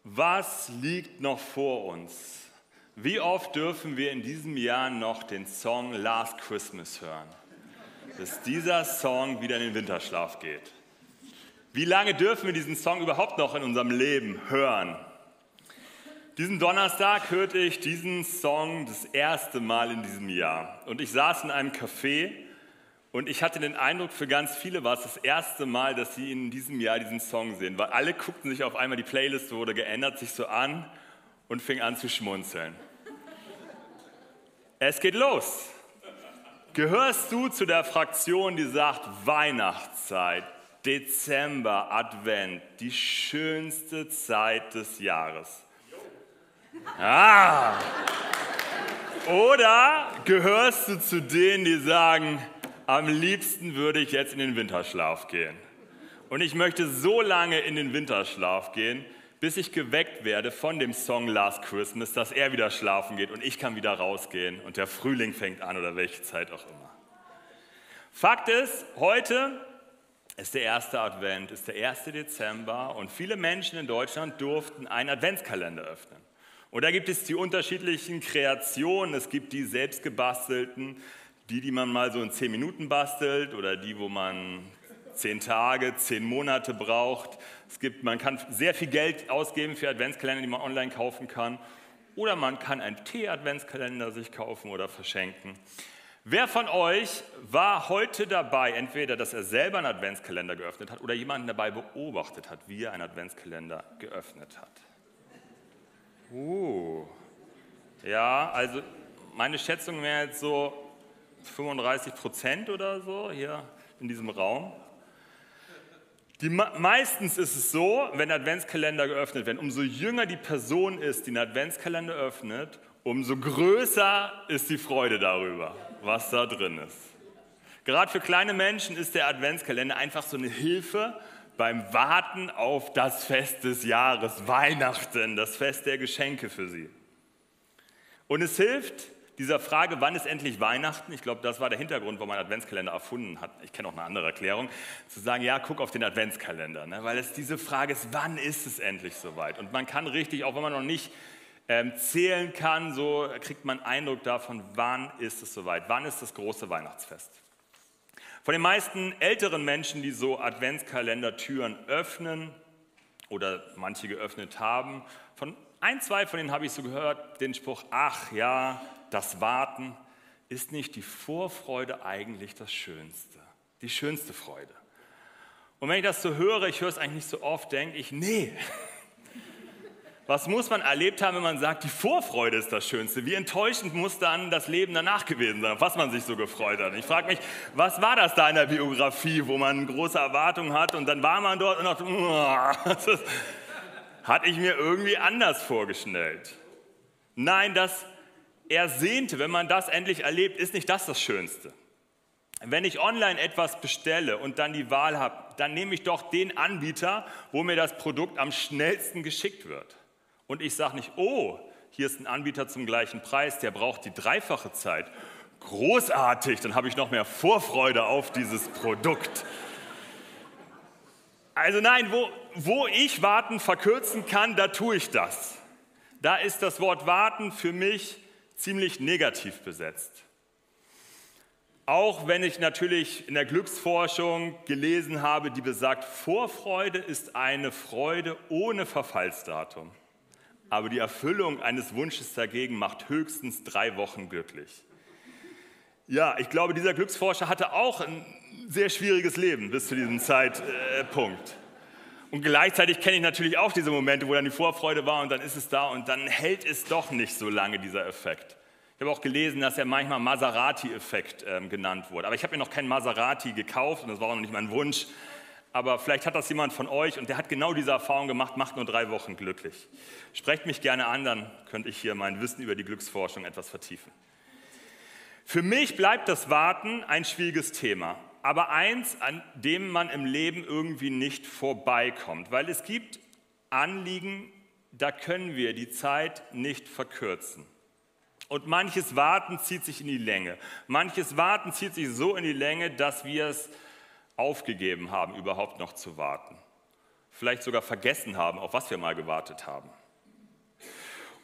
Was liegt noch vor uns? Wie oft dürfen wir in diesem Jahr noch den Song Last Christmas hören, bis dieser Song wieder in den Winterschlaf geht? Wie lange dürfen wir diesen Song überhaupt noch in unserem Leben hören? Diesen Donnerstag hörte ich diesen Song das erste Mal in diesem Jahr. Und ich saß in einem Café und ich hatte den Eindruck, für ganz viele war es das erste Mal, dass sie in diesem Jahr diesen Song sehen. Weil alle guckten sich auf einmal, die Playlist wurde geändert, sich so an und fing an zu schmunzeln. Es geht los. Gehörst du zu der Fraktion, die sagt, Weihnachtszeit, Dezember, Advent, die schönste Zeit des Jahres? Ah! Oder gehörst du zu denen, die sagen, am liebsten würde ich jetzt in den Winterschlaf gehen. Und ich möchte so lange in den Winterschlaf gehen, bis ich geweckt werde von dem Song Last Christmas, dass er wieder schlafen geht und ich kann wieder rausgehen und der Frühling fängt an oder welche Zeit auch immer. Fakt ist, heute ist der erste Advent, ist der 1. Dezember und viele Menschen in Deutschland durften einen Adventskalender öffnen. Und da gibt es die unterschiedlichen Kreationen, es gibt die selbstgebastelten, die man mal so in 10 Minuten bastelt oder die, wo man 10 Tage, 10 Monate braucht. Man kann sehr viel Geld ausgeben für Adventskalender, die man online kaufen kann. Oder man kann einen Tee-Adventskalender sich kaufen oder verschenken. Wer von euch war heute dabei, entweder, dass er selber einen Adventskalender geöffnet hat oder jemanden dabei beobachtet hat, wie er einen Adventskalender geöffnet hat? Ja, also meine Schätzung wäre jetzt so 35% oder so hier in diesem Raum. Meistens ist es so, wenn Adventskalender geöffnet werden, umso jünger die Person ist, die einen Adventskalender öffnet, umso größer ist die Freude darüber, was da drin ist. Gerade für kleine Menschen ist der Adventskalender einfach so eine Hilfe beim Warten auf das Fest des Jahres, Weihnachten, das Fest der Geschenke für sie. Und es hilft dieser Frage, wann ist endlich Weihnachten? Ich glaube, das war der Hintergrund, warum man Adventskalender erfunden hat. Ich kenne auch eine andere Erklärung. Zu sagen, ja, guck auf den Adventskalender. Ne? Weil es diese Frage ist, wann ist es endlich soweit? Und man kann richtig, auch wenn man noch nicht zählen kann, so kriegt man Eindruck davon, wann ist es soweit? Wann ist das große Weihnachtsfest? Von den meisten älteren Menschen, die so Adventskalender-Türen öffnen oder manche geöffnet haben, von ein, zwei von denen habe ich so gehört, den Spruch, ach ja, das Warten, ist nicht die Vorfreude eigentlich das Schönste, die schönste Freude? Und wenn ich das so höre, ich höre es eigentlich nicht so oft, denke ich, nee. Was muss man erlebt haben, wenn man sagt, die Vorfreude ist das Schönste? Wie enttäuschend muss dann das Leben danach gewesen sein, auf was man sich so gefreut hat? Ich frage mich, was war das da in der Biografie, wo man große Erwartungen hat und dann war man dort und dachte, das hatte ich mir irgendwie anders vorgestellt. Nein, das Ersehnte, wenn man das endlich erlebt, ist nicht das Schönste. Wenn ich online etwas bestelle und dann die Wahl habe, dann nehme ich doch den Anbieter, wo mir das Produkt am schnellsten geschickt wird. Und ich sage nicht, oh, hier ist ein Anbieter zum gleichen Preis, der braucht die 3-fache Zeit. Großartig, dann habe ich noch mehr Vorfreude auf dieses Produkt. Also nein, wo ich Warten verkürzen kann, da tue ich das. Da ist das Wort Warten für mich ziemlich negativ besetzt. Auch wenn ich natürlich in der Glücksforschung gelesen habe, die besagt, Vorfreude ist eine Freude ohne Verfallsdatum. Aber die Erfüllung eines Wunsches dagegen macht höchstens 3 Wochen glücklich. Ja, ich glaube, dieser Glücksforscher hatte auch ein sehr schwieriges Leben bis zu diesem Zeitpunkt. Und gleichzeitig kenne ich natürlich auch diese Momente, wo dann die Vorfreude war und dann ist es da und dann hält es doch nicht so lange, dieser Effekt. Ich habe auch gelesen, dass er manchmal Maserati-Effekt genannt wurde. Aber ich habe mir noch keinen Maserati gekauft und das war auch noch nicht mein Wunsch. Aber vielleicht hat das jemand von euch und der hat genau diese Erfahrung gemacht, macht nur 3 Wochen glücklich. Sprecht mich gerne an, dann könnte ich hier mein Wissen über die Glücksforschung etwas vertiefen. Für mich bleibt das Warten ein schwieriges Thema, aber eins, an dem man im Leben irgendwie nicht vorbeikommt, weil es gibt Anliegen, da können wir die Zeit nicht verkürzen. Und manches Warten zieht sich in die Länge. Manches Warten zieht sich so in die Länge, dass wir es aufgegeben haben, überhaupt noch zu warten. Vielleicht sogar vergessen haben, auf was wir mal gewartet haben.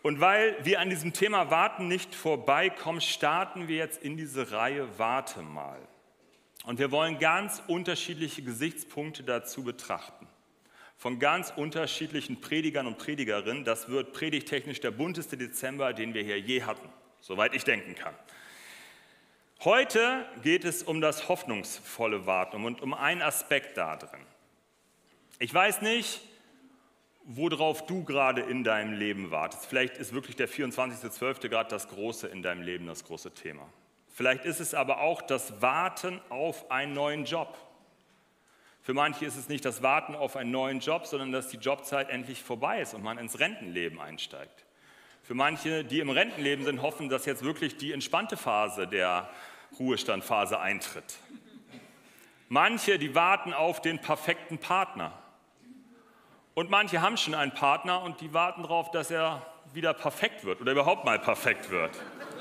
Und weil wir an diesem Thema Warten nicht vorbeikommen, starten wir jetzt in diese Reihe Warte mal. Und wir wollen ganz unterschiedliche Gesichtspunkte dazu betrachten. Von ganz unterschiedlichen Predigern und Predigerinnen. Das wird predigtechnisch der bunteste Dezember, den wir hier je hatten, soweit ich denken kann. Heute geht es um das hoffnungsvolle Warten und um einen Aspekt da drin. Ich weiß nicht, worauf du gerade in deinem Leben wartest. Vielleicht ist wirklich der 24.12. gerade das Große in deinem Leben, das große Thema. Vielleicht ist es aber auch das Warten auf einen neuen Job. Für manche ist es nicht das Warten auf einen neuen Job, sondern dass die Jobzeit endlich vorbei ist und man ins Rentenleben einsteigt. Für manche, die im Rentenleben sind, hoffen, dass jetzt wirklich die entspannte Phase der Ruhestandphase eintritt. Manche, die warten auf den perfekten Partner. Und manche haben schon einen Partner und die warten darauf, dass er wieder perfekt wird oder überhaupt mal perfekt wird.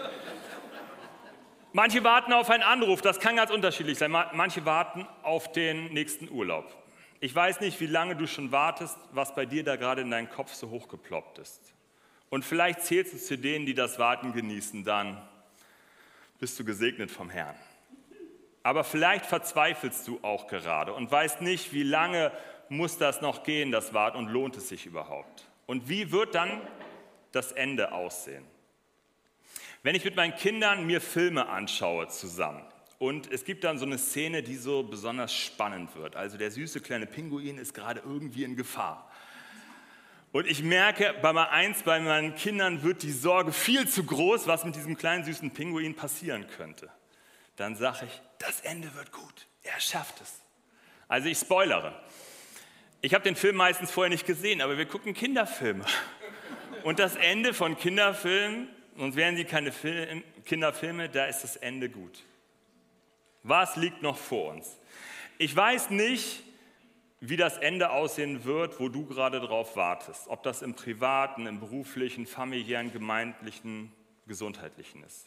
Manche warten auf einen Anruf, das kann ganz unterschiedlich sein. Manche warten auf den nächsten Urlaub. Ich weiß nicht, wie lange du schon wartest, was bei dir da gerade in deinen Kopf so hochgeploppt ist. Und vielleicht zählst du zu denen, die das Warten genießen, dann bist du gesegnet vom Herrn. Aber vielleicht verzweifelst du auch gerade und weißt nicht, wie lange muss das noch gehen, das Warten, und lohnt es sich überhaupt? Und wie wird dann das Ende aussehen? Wenn ich mit meinen Kindern mir Filme anschaue zusammen und es gibt dann so eine Szene, die so besonders spannend wird, also der süße kleine Pinguin ist gerade irgendwie in Gefahr. Und ich merke, bei meinen Kindern wird die Sorge viel zu groß, was mit diesem kleinen süßen Pinguin passieren könnte. Dann sage ich, das Ende wird gut, er schafft es. Also ich spoilere. Ich habe den Film meistens vorher nicht gesehen, aber wir gucken Kinderfilme. Und das Ende von Kinderfilmen, sonst wären sie keine Kinderfilme, da ist das Ende gut. Was liegt noch vor uns? Ich weiß nicht, wie das Ende aussehen wird, wo du gerade drauf wartest. Ob das im privaten, im beruflichen, familiären, gemeindlichen, gesundheitlichen ist.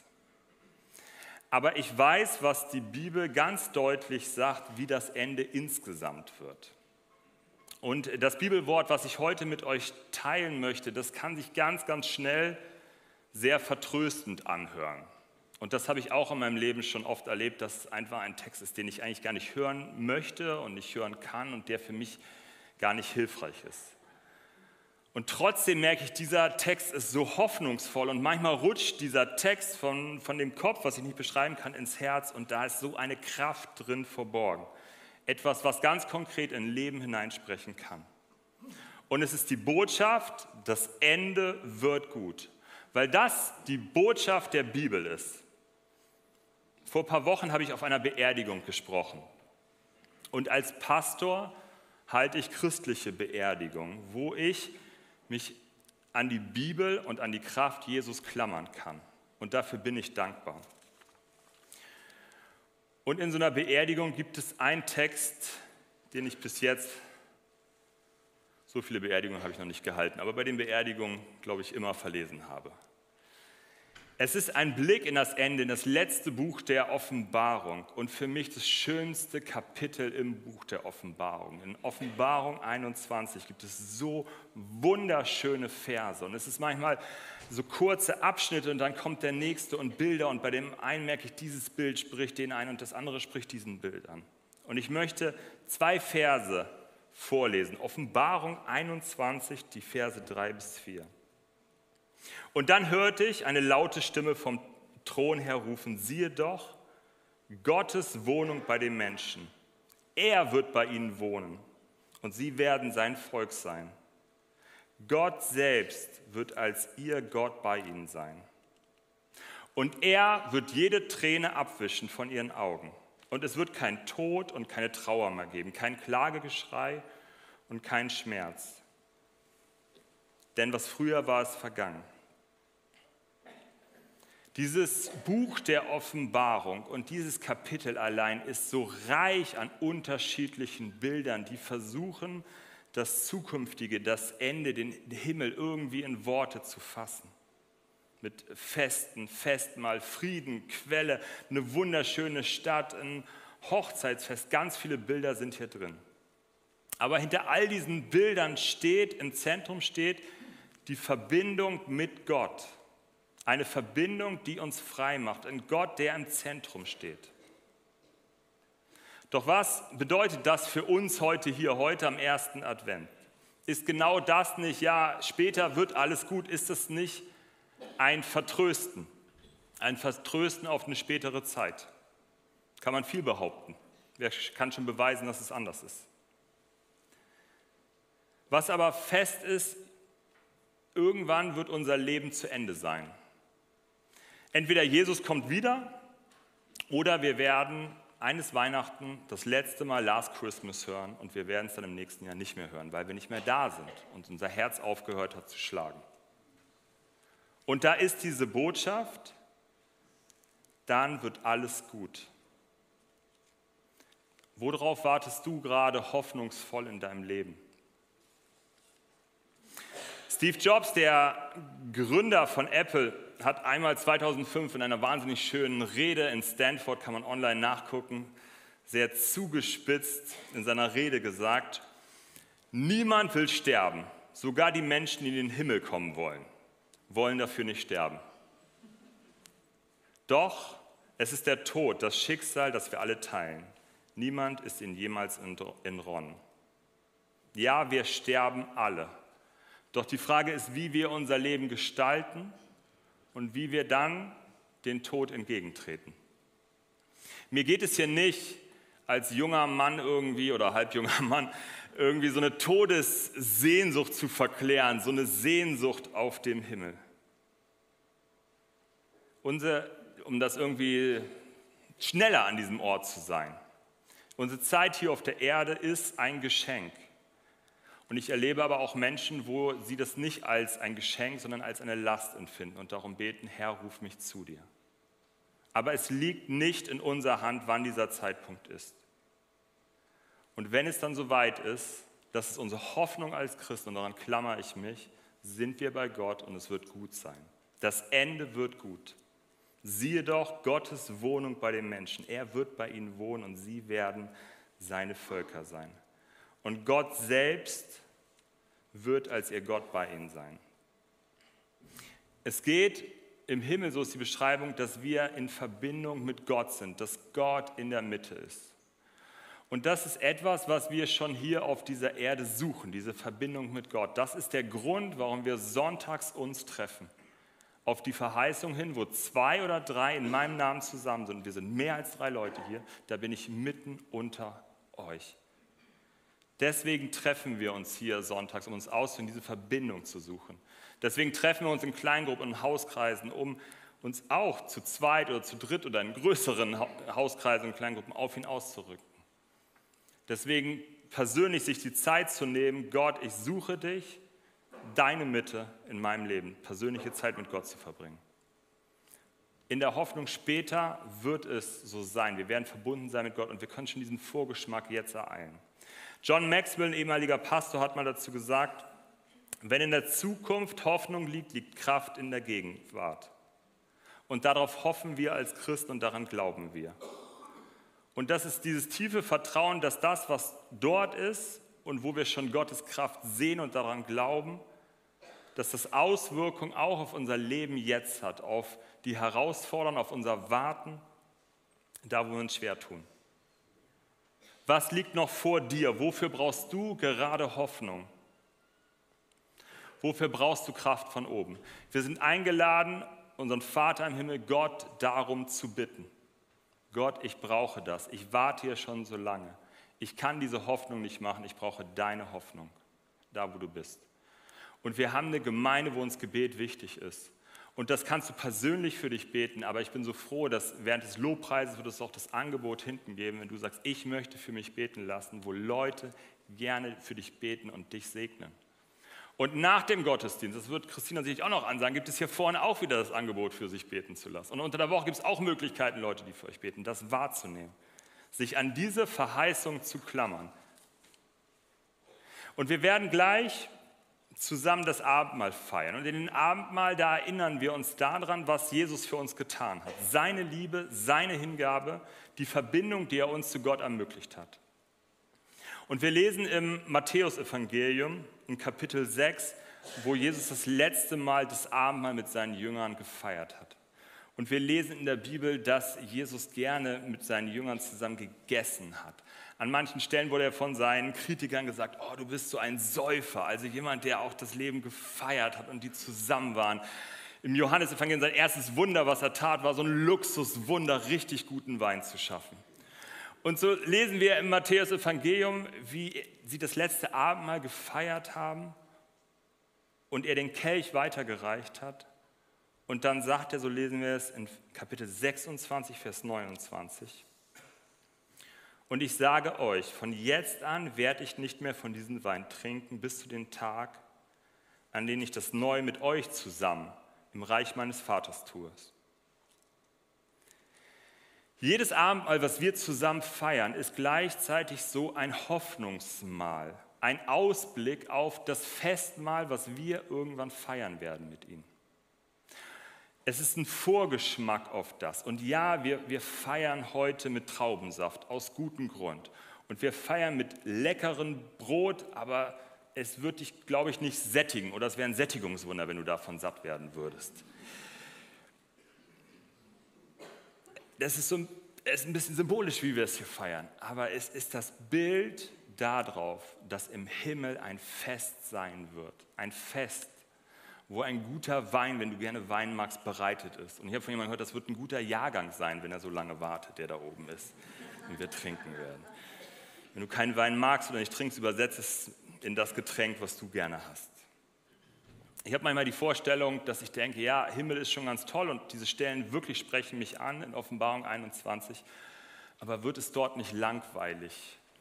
Aber ich weiß, was die Bibel ganz deutlich sagt, wie das Ende insgesamt wird. Und das Bibelwort, was ich heute mit euch teilen möchte, das kann sich ganz, ganz schnell sehr vertröstend anhören. Und das habe ich auch in meinem Leben schon oft erlebt, dass es einfach ein Text ist, den ich eigentlich gar nicht hören möchte und nicht hören kann und der für mich gar nicht hilfreich ist. Und trotzdem merke ich, dieser Text ist so hoffnungsvoll und manchmal rutscht dieser Text von dem Kopf, was ich nicht beschreiben kann, ins Herz und da ist so eine Kraft drin verborgen. Etwas, was ganz konkret in Leben hineinsprechen kann. Und es ist die Botschaft, das Ende wird gut. Weil das die Botschaft der Bibel ist. Vor ein paar Wochen habe ich auf einer Beerdigung gesprochen. Und als Pastor halte ich christliche Beerdigungen, wo ich mich an die Bibel und an die Kraft Jesus klammern kann. Und dafür bin ich dankbar. Und in so einer Beerdigung gibt es einen Text, den ich bis jetzt, so viele Beerdigungen habe ich noch nicht gehalten, aber bei den Beerdigungen, glaube ich, immer verlesen habe. Es ist ein Blick in das Ende, in das letzte Buch der Offenbarung und für mich das schönste Kapitel im Buch der Offenbarung. In Offenbarung 21 gibt es so wunderschöne Verse und es ist manchmal so kurze Abschnitte und dann kommt der nächste und Bilder und bei dem einen merke ich, dieses Bild spricht den einen und das andere spricht diesen Bild an. Und ich möchte 2 Verse vorlesen, Offenbarung 21, die Verse 3 bis 4. Und dann hörte ich eine laute Stimme vom Thron her rufen, siehe doch, Gottes Wohnung bei den Menschen. Er wird bei ihnen wohnen und sie werden sein Volk sein. Gott selbst wird als ihr Gott bei ihnen sein. Und er wird jede Träne abwischen von ihren Augen. Und es wird kein Tod und keine Trauer mehr geben, kein Klagegeschrei und kein Schmerz. Denn was früher war, ist vergangen. Dieses Buch der Offenbarung und dieses Kapitel allein ist so reich an unterschiedlichen Bildern, die versuchen, das Zukünftige, das Ende, den Himmel irgendwie in Worte zu fassen. Mit Festen, Festmahl, Frieden, Quelle, eine wunderschöne Stadt, ein Hochzeitsfest, ganz viele Bilder sind hier drin. Aber hinter all diesen Bildern steht, im Zentrum steht die Verbindung mit Gott. Eine Verbindung, die uns frei macht. Ein Gott, der im Zentrum steht. Doch was bedeutet das für uns heute am ersten Advent? Ist genau das nicht, ja, später wird alles gut, ist es nicht ein Vertrösten auf eine spätere Zeit? Kann man viel behaupten. Wer kann schon beweisen, dass es anders ist? Was aber fest ist, irgendwann wird unser Leben zu Ende sein. Entweder Jesus kommt wieder oder wir werden eines Weihnachten das letzte Mal Last Christmas hören und wir werden es dann im nächsten Jahr nicht mehr hören, weil wir nicht mehr da sind und unser Herz aufgehört hat zu schlagen. Und da ist diese Botschaft, dann wird alles gut. Worauf wartest du gerade hoffnungsvoll in deinem Leben? Steve Jobs, der Gründer von Apple, hat einmal 2005 in einer wahnsinnig schönen Rede in Stanford, kann man online nachgucken, sehr zugespitzt in seiner Rede gesagt: Niemand will sterben, sogar die Menschen, die in den Himmel kommen wollen dafür nicht sterben. Doch es ist der Tod, das Schicksal, das wir alle teilen. Niemand ist ihnen jemals entronnen. Ja, wir sterben alle. Doch die Frage ist, wie wir unser Leben gestalten und wie wir dann den Tod entgegentreten. Mir geht es hier nicht als junger Mann irgendwie oder halbjunger Mann irgendwie so eine Todessehnsucht zu verklären, so eine Sehnsucht auf dem Himmel. Um das irgendwie schneller an diesem Ort zu sein. Unsere Zeit hier auf der Erde ist ein Geschenk. Und ich erlebe aber auch Menschen, wo sie das nicht als ein Geschenk, sondern als eine Last empfinden und darum beten: Herr, ruf mich zu dir. Aber es liegt nicht in unserer Hand, wann dieser Zeitpunkt ist. Und wenn es dann soweit ist, das ist unsere Hoffnung als Christen und daran klammere ich mich, sind wir bei Gott und es wird gut sein. Das Ende wird gut. Siehe doch Gottes Wohnung bei den Menschen. Er wird bei ihnen wohnen und sie werden seine Völker sein. Und Gott selbst wird als ihr Gott bei ihnen sein. Es geht im Himmel, so ist die Beschreibung, dass wir in Verbindung mit Gott sind, dass Gott in der Mitte ist. Und das ist etwas, was wir schon hier auf dieser Erde suchen, diese Verbindung mit Gott. Das ist der Grund, warum wir sonntags uns treffen. Auf die Verheißung hin, wo 2 oder 3 in meinem Namen zusammen sind. Wir sind mehr als 3 Leute hier, da bin ich mitten unter euch. Deswegen treffen wir uns hier sonntags, um uns auszuhören, diese Verbindung zu suchen. Deswegen treffen wir uns in Kleingruppen und Hauskreisen, um uns auch zu zweit oder zu dritt oder in größeren Hauskreisen und Kleingruppen auf ihn auszurücken. Deswegen persönlich sich die Zeit zu nehmen: Gott, ich suche dich, deine Mitte in meinem Leben, persönliche Zeit mit Gott zu verbringen. In der Hoffnung, später wird es so sein. Wir werden verbunden sein mit Gott und wir können schon diesen Vorgeschmack jetzt ereilen. John Maxwell, ein ehemaliger Pastor, hat mal dazu gesagt: Wenn in der Zukunft Hoffnung liegt, liegt Kraft in der Gegenwart. Und darauf hoffen wir als Christen und daran glauben wir. Und das ist dieses tiefe Vertrauen, dass das, was dort ist und wo wir schon Gottes Kraft sehen und daran glauben, dass das Auswirkungen auch auf unser Leben jetzt hat, auf die Herausforderungen, auf unser Warten, da wo wir uns schwer tun. Was liegt noch vor dir? Wofür brauchst du gerade Hoffnung? Wofür brauchst du Kraft von oben? Wir sind eingeladen, unseren Vater im Himmel, Gott darum zu bitten. Gott, ich brauche das. Ich warte hier schon so lange. Ich kann diese Hoffnung nicht machen. Ich brauche deine Hoffnung, da wo du bist. Und wir haben eine Gemeinde, wo uns Gebet wichtig ist. Und das kannst du persönlich für dich beten, aber ich bin so froh, dass während des Lobpreises wird es auch das Angebot hinten geben, wenn du sagst: Ich möchte für mich beten lassen, wo Leute gerne für dich beten und dich segnen. Und nach dem Gottesdienst, das wird Christina sicherlich auch noch ansagen, gibt es hier vorne auch wieder das Angebot, für sich beten zu lassen. Und unter der Woche gibt es auch Möglichkeiten, Leute, die für euch beten, das wahrzunehmen, sich an diese Verheißung zu klammern. Und wir werden gleich zusammen das Abendmahl feiern. Und in dem Abendmahl, da erinnern wir uns daran, was Jesus für uns getan hat. Seine Liebe, seine Hingabe, die Verbindung, die er uns zu Gott ermöglicht hat. Und wir lesen im Matthäusevangelium in Kapitel 6 wo Jesus das letzte Mal das Abendmahl mit seinen Jüngern gefeiert hat. Und wir lesen in der Bibel, dass Jesus gerne mit seinen Jüngern zusammen gegessen hat. An manchen Stellen wurde er von seinen Kritikern gesagt, oh, du bist so ein Säufer, also jemand, der auch das Leben gefeiert hat und die zusammen waren. Im Johannesevangelium sein erstes Wunder, was er tat, war so ein Luxuswunder, richtig guten Wein zu schaffen. Und so lesen wir im Matthäus-Evangelium, wie sie das letzte Abendmahl gefeiert haben und er den Kelch weitergereicht hat. Und dann sagt er, so lesen wir es in Kapitel 26, Vers 29, und ich sage euch, von jetzt an werde ich nicht mehr von diesem Wein trinken, bis zu dem Tag, an dem ich das neu mit euch zusammen im Reich meines Vaters tue. Jedes Abendmahl, was wir zusammen feiern, ist gleichzeitig so ein Hoffnungsmahl, ein Ausblick auf das Festmahl, was wir irgendwann feiern werden mit ihm. Es ist ein Vorgeschmack auf das. Und ja, wir feiern heute mit Traubensaft, aus gutem Grund. Und wir feiern mit leckerem Brot, aber es wird dich, glaube ich, nicht sättigen. Oder es wäre ein Sättigungswunder, wenn du davon satt werden würdest. Es ist ein bisschen symbolisch, wie wir es hier feiern. Aber es ist das Bild darauf, dass im Himmel ein Fest sein wird. Ein Fest, wo ein guter Wein, wenn du gerne Wein magst, bereitet ist. Und ich habe von jemandem gehört, das wird ein guter Jahrgang sein, wenn er so lange wartet, der da oben ist, und wir trinken werden. Wenn du keinen Wein magst oder nicht trinkst, übersetze es in das Getränk, was du gerne hast. Ich habe manchmal die Vorstellung, dass ich denke, ja, Himmel ist schon ganz toll und diese Stellen wirklich sprechen mich an in Offenbarung 21, aber wird es dort nicht langweilig?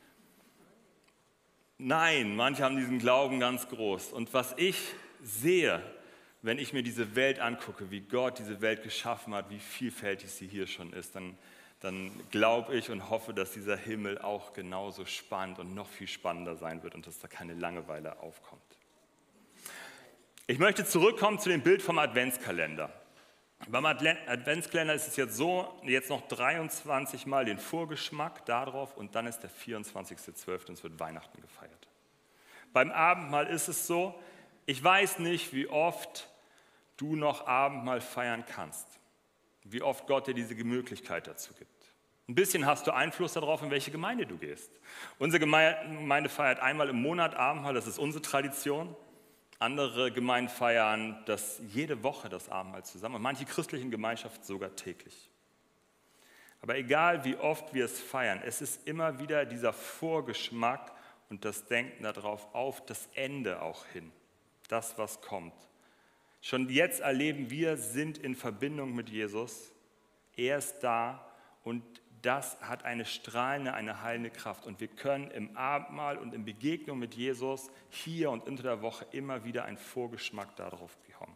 Nein, manche haben diesen Glauben ganz groß. Und was ich sehe, wenn ich mir diese Welt angucke, wie Gott diese Welt geschaffen hat, wie vielfältig sie hier schon ist, dann glaube ich und hoffe, dass dieser Himmel auch genauso spannend und noch viel spannender sein wird und dass da keine Langeweile aufkommt. Ich möchte zurückkommen zu dem Bild vom Adventskalender. Beim Adventskalender ist es jetzt so, jetzt noch 23 Mal den Vorgeschmack darauf und dann ist der 24.12. und es wird Weihnachten gefeiert. Beim Abendmahl ist es so, ich weiß nicht, wie oft du noch Abendmahl feiern kannst, wie oft Gott dir diese Möglichkeit dazu gibt. Ein bisschen hast du Einfluss darauf, in welche Gemeinde du gehst. Unsere Gemeinde feiert einmal im Monat Abendmahl, das ist unsere Tradition. Andere Gemeinden feiern das jede Woche das Abendmahl zusammen und manche christlichen Gemeinschaften sogar täglich. Aber egal, wie oft wir es feiern, es ist immer wieder dieser Vorgeschmack und das Denken darauf auf das Ende auch hin, das, was kommt. Schon jetzt erleben wir, sind in Verbindung mit Jesus, er ist da und das hat eine strahlende, eine heilende Kraft. Und wir können im Abendmahl und in Begegnung mit Jesus hier und unter der Woche immer wieder einen Vorgeschmack darauf bekommen.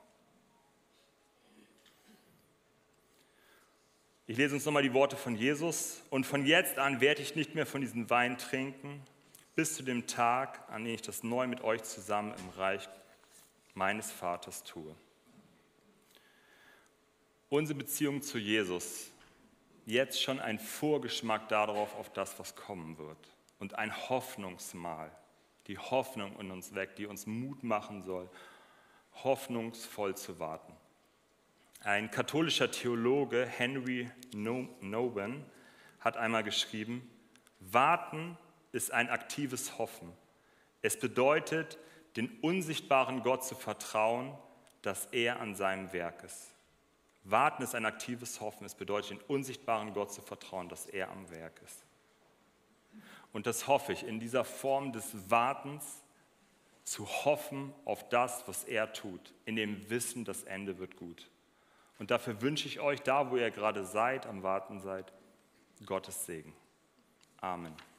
Ich lese uns nochmal die Worte von Jesus. Und von jetzt an werde ich nicht mehr von diesem Wein trinken, bis zu dem Tag, an dem ich das neu mit euch zusammen im Reich meines Vaters tue. Unsere Beziehung zu Jesus, jetzt schon ein Vorgeschmack darauf, auf das, was kommen wird. Und ein Hoffnungsmahl, die Hoffnung in uns weckt, die uns Mut machen soll, hoffnungsvoll zu warten. Ein katholischer Theologe, Henry Nouwen, hat einmal geschrieben, Warten ist ein aktives Hoffen. Es bedeutet, den unsichtbaren Gott zu vertrauen, dass er an seinem Werk ist. Warten ist ein aktives Hoffen. Es bedeutet, den unsichtbaren Gott zu vertrauen, dass er am Werk ist. Und das hoffe ich, in dieser Form des Wartens zu hoffen auf das, was er tut, in dem Wissen, das Ende wird gut. Und dafür wünsche ich euch, da wo ihr gerade seid, am Warten seid, Gottes Segen. Amen.